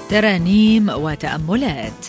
ترانيم وتأملات.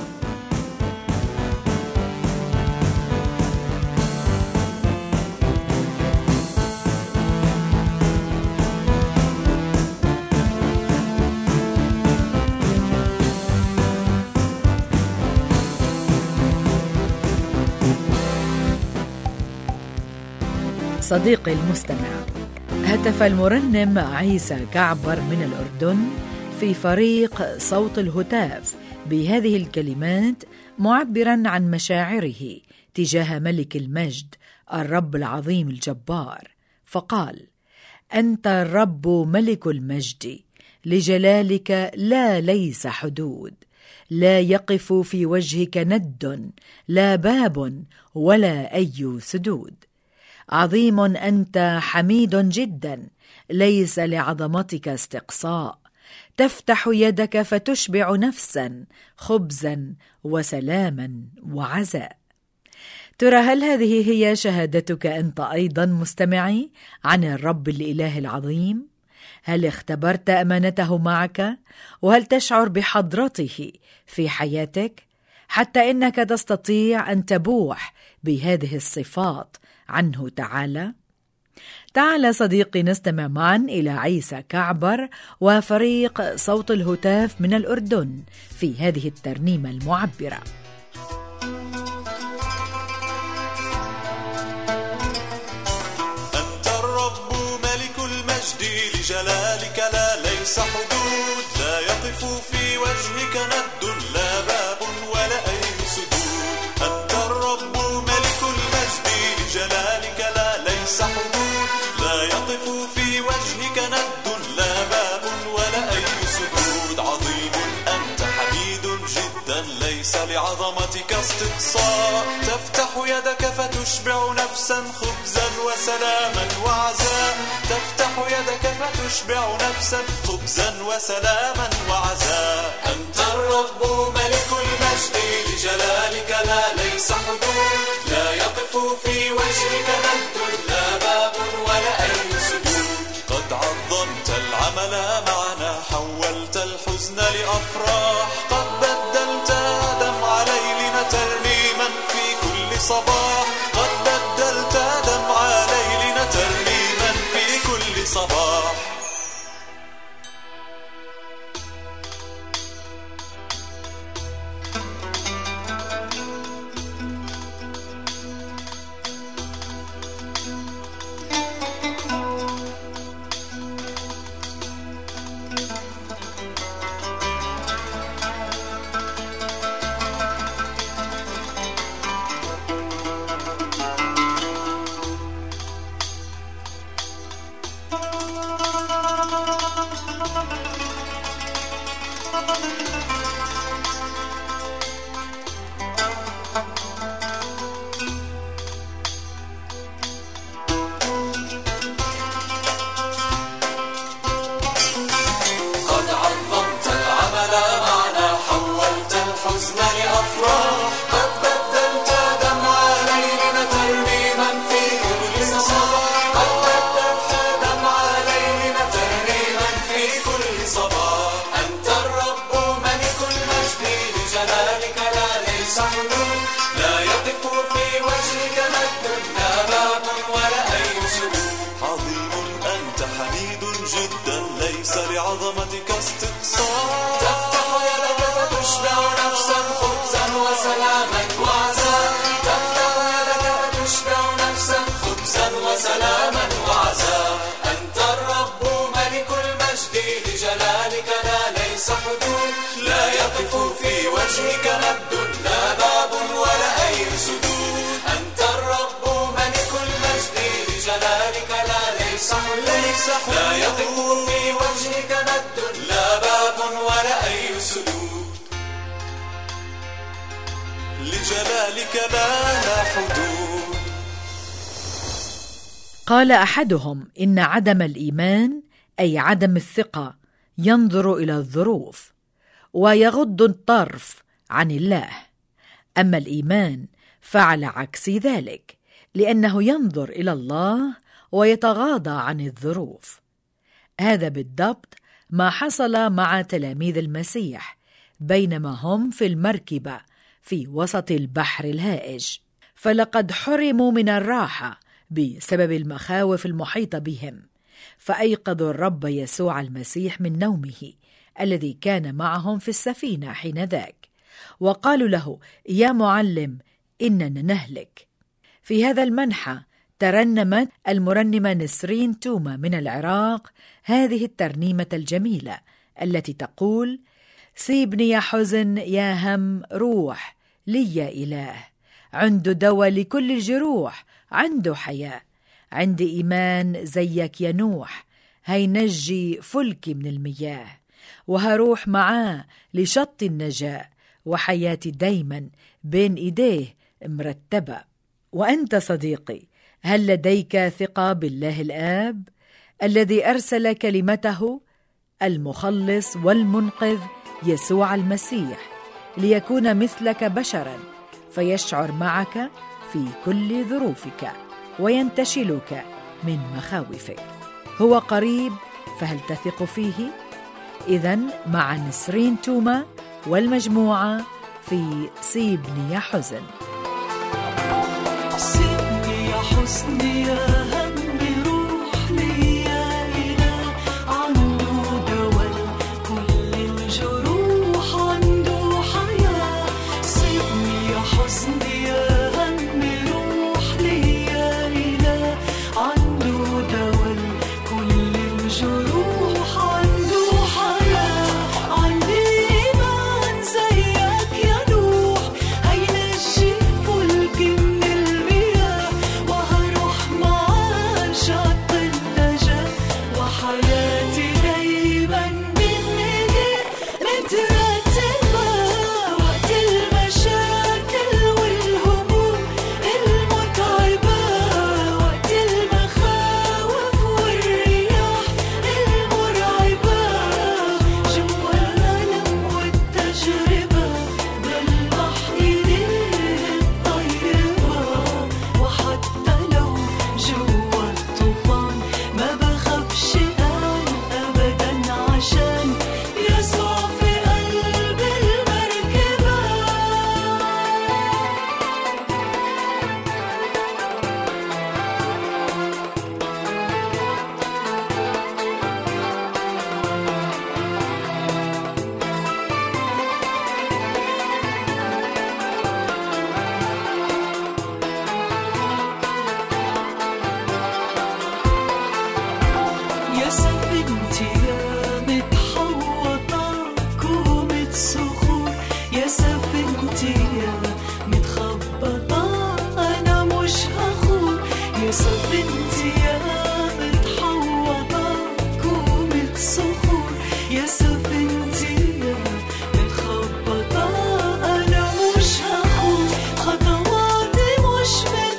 صديقي المستمع، هتف المرنم عيسى كعبر من الأردن في فريق صوت الهتاف بهذه الكلمات، معبراً عن مشاعره تجاه ملك المجد الرب العظيم الجبار، فقال: أنت الرب ملك المجد، لجلالك لا ليس حدود، لا يقف في وجهك ند، لا باب ولا أي سدود. عظيم أنت، حميد جدا، ليس لعظمتك استقصاء، تفتح يدك فتشبع نفسا، خبزا وسلاما وعزاء. ترى هل هذه هي شهادتك أنت أيضا مستمعي عن الرب الإله العظيم؟ هل اختبرت أمانته معك؟ وهل تشعر بحضرته في حياتك؟ حتى إنك تستطيع أن تبوح بهذه الصفات عنه تعالى؟ تعال صديقي نستمع معا إلى عيسى كعبر وفريق صوت الهتاف من الأردن في هذه الترنيمة المعبرة. أنت الرب ملك المجد، لجلالك لا ليس حدود، لا يقف في وجهك ند، لا باب ولا أي سدود. أنت الرب ملك المجد، لجلالك لا ليس حدود، لا يقف في وجهك ند، لا باب ولا أي سدود. عظيم أنت، حميد جدا، ليس لعظمتك استقصاء، تفتح يدك فتشبع نفسا، خبزا وسلاما وعزاء. تفتح يدك فتشبع نفسا، خبزا وسلاما وعزاء. أنت الرب ملك المجد، لجلالك لا ليس حدود، لا يقف في وجهك ند، لا باب ولا أي سدود. قد عظمت العمل معنا، حولت الحزن لأفراح، قد بدلت دمع ليلنا ترنيما في كل صباح، قد بدلت دمع ليلنا ترنيما في كل صباح. ليس لعظمتك استقصاء، تفتح يدك فتشبع نفسا، خبزا وسلاما وعزاء. تفتح يدك فتشبع نفسا، خبزا وسلاما وعزاء. أنت الرب ملك المجد، لجلالك لا ليس حدود، لا يقف في وجهك ند، لا باب ولا أي سدود. أنت الرب ملك المجد، لجلالك لا ليس حدود، لا يقف في وجهك ند، لا باب ولا أي سدود. لجلالك لا حدود. قال أحدهم: إن عدم الإيمان أي عدم الثقة ينظر إلى الظروف ويغض الطرف عن الله، أما الإيمان فعلى عكس ذلك، لأنه ينظر إلى الله ويتغاضى عن الظروف. هذا بالضبط ما حصل مع تلاميذ المسيح بينما هم في المركبة في وسط البحر الهائج، فلقد حرموا من الراحة بسبب المخاوف المحيطة بهم، فأيقظوا الرب يسوع المسيح من نومه الذي كان معهم في السفينة حينذاك، وقالوا له: يا معلم، إننا نهلك. في هذا المنحى ترنمت المرنمة نسرين توما من العراق هذه الترنيمة الجميلة التي تقول: سيبني يا حزن يا هم روح لي يا إله، عنده دواء لكل الجروح، عنده حياة، عندي إيمان زيك يا نوح، هينجي فلكي من المياه، وهروح معاه لشط النجاة، وحياتي دايما بين إيديه مرتبة. وأنت صديقي، هل لديك ثقة بالله الآب الذي أرسل كلمته المخلص والمنقذ يسوع المسيح ليكون مثلك بشرا، فيشعر معك في كل ظروفك وينتشلك من مخاوفك؟ هو قريب، فهل تثق فيه؟ إذن مع نسرين توما والمجموعة في سيبني يا حزن. سيبني يا حزن يا هم روح لي يا إله، عنده دواء كل الجروح، عنده حياة. سيبني يا حزن يا هم روح لي يا إله، عنده دواء كل الجروح، عنده حياة. عندي إيمان زيك يا نوح، هينجي فلكي من المياه، وهروح معاه شط النجاة، وحياتي دايما بين ايديه مترتبة، وقت المشاكل والهموم المتعبة، وقت المخاوف والرياح المرعبة، جوا الألم والتجربة بلمح إيديه الطيبة، وحتى لو جوا الطوفان ما بخافش أنا أبدا، عشان يسوع في قلب المركبة. يا سفينتي يا متحوطة كومة صخور، يا سفينتي يا متخبطة أنا مش هخور، يا سفينتي يا متحوطة كومة صخور، يا سفينتي يا متخبطة أنا مش هخور. خطواتي مش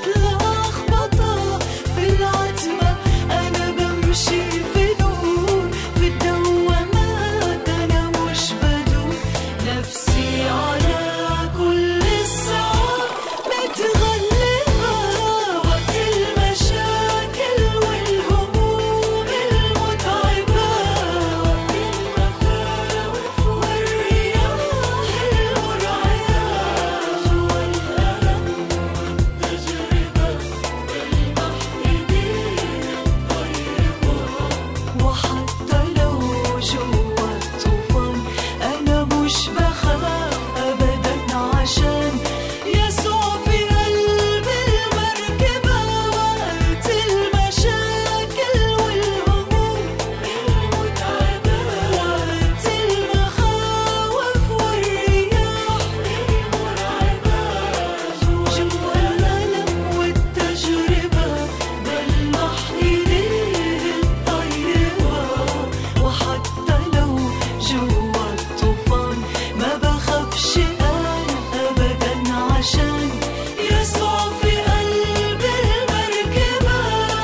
متلخبطة في العتمة، أنا بمشي في نور، في الدوامات أنا مش بدور، نفسي على كل الصعاب متغلبة، وقت المشاكل والهموم المتعبة، وقت المخاوف والرياح المرعبة، جوا الألم والتجربة بلمح إيديه الطيبة، وحتى لو جوا الطوفان أنا مش بخاف أبدا، عشان يسوع في قلب المركبة، وقت المشاكل والهموم المتعبة، وقت المخاوف والرياح المرعبة، جوا الألم والتجربة بلمح إيديه الطيبة، وحتى لو جوا الطوفان ما بخافش أنا أبدا، عشان يسوع في قلب المركبة.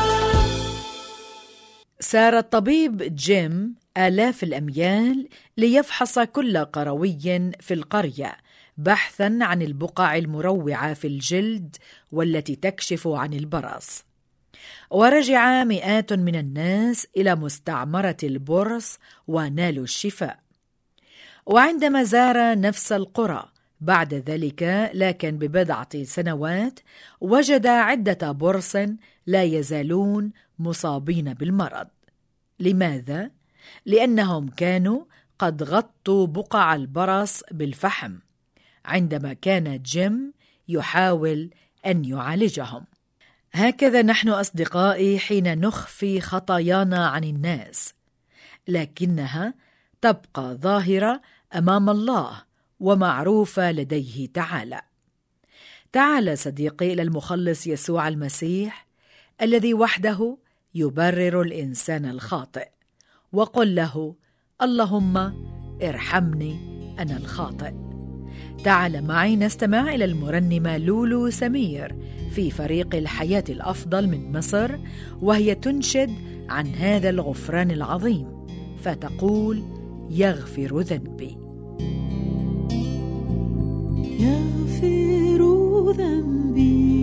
سار الطبيب جيم آلاف الأميال ليفحص كل قروي في القرية بحثا عن البقع المروعة في الجلد والتي تكشف عن البرص. ورجع مئات من الناس إلى مستعمرة البرص ونالوا الشفاء. وعندما زار نفس القرى بعد ذلك لكن ببضعة سنوات وجد عدة برص لا يزالون مصابين بالمرض. لماذا؟ لأنهم كانوا قد غطوا بقع البرص بالفحم عندما كان جيم يحاول أن يعالجهم. هكذا نحن أصدقائي حين نخفي خطايانا عن الناس، لكنها تبقى ظاهرة أمام الله ومعروفة لديه تعالى. تعال صديقي إلى المخلص يسوع المسيح الذي وحده يبرر الإنسان الخاطئ، وقل له: اللهم ارحمني أنا الخاطئ. تعال معي نستمع إلى المرنمة لولو سمير في فريق الحياة الأفضل من مصر، وهي تنشد عن هذا الغفران العظيم، فتقول: يغفر ذنبي. يغفر ذنبي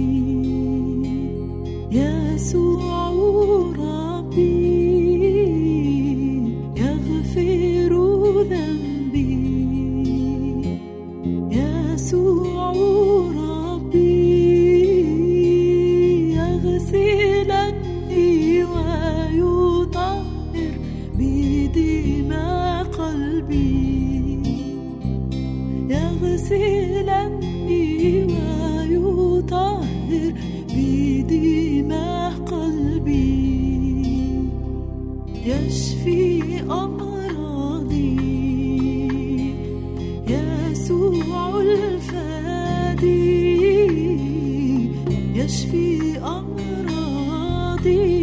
يسوع ربي، يغفر ذنبي يسوع ربي، يغسلني ويطهر بدماء قلبي، يغسلني ويطهر بدماء قلبي، يشفي أمراضي يسوع الفادي، يشفي أمراضي